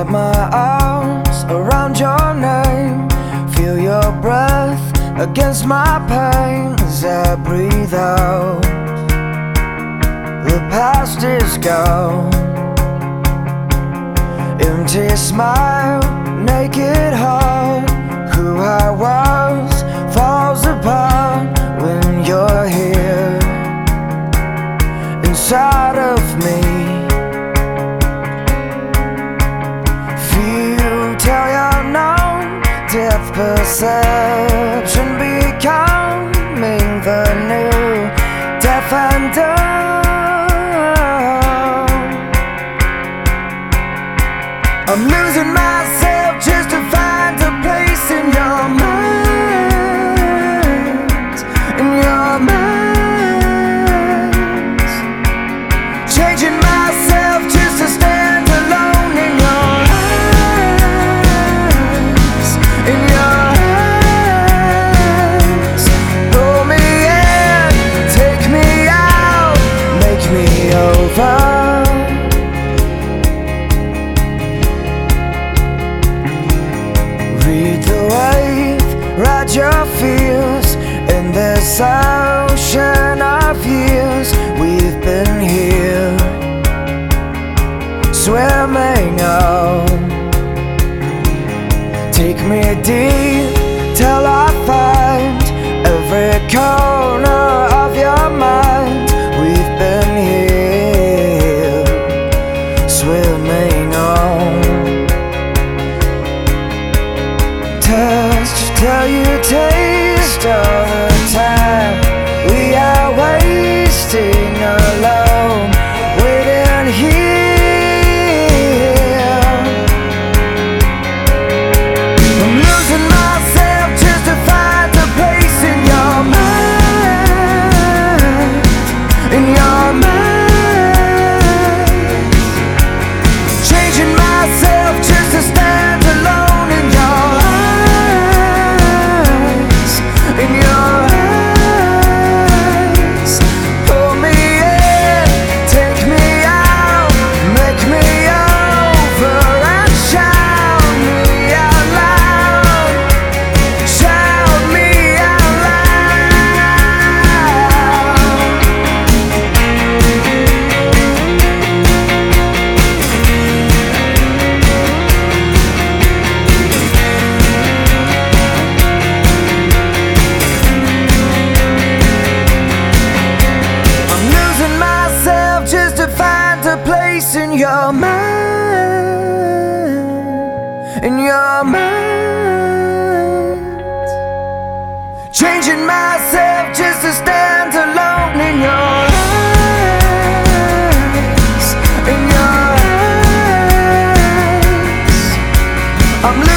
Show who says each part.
Speaker 1: Wrap my arms around your name, feel your breath against my pain as I breathe out. The past is gone. Empty smile, naked heart. Who I was falls apart when you're here inside of me. Feel till you're numb, depth perception becoming the new deaf and dumb. I'm losing myself just to find a place in your mind, in your mind. Changing myself just to stand alone in your eyes, in your eyes. Pull me in, take me out, make me over. Read the wave, ride your fears in this ocean of years. We've been here, swimming on. Take me deep till I find every corner of your mind. We've been here, swimming on. Touch till you taste all the time we are wasting alone, waiting here. I'm losing myself just to find a place in your mind, in your mind. Changing myself just to stand alone in your eyes, in your eyes. Pull me in, take me out, make me over, and shout me out loud, shout me out I'm losing myself just to find a place in your mind, in your mind. Changing myself just to stand alone in your eyes, in your eyes. I'm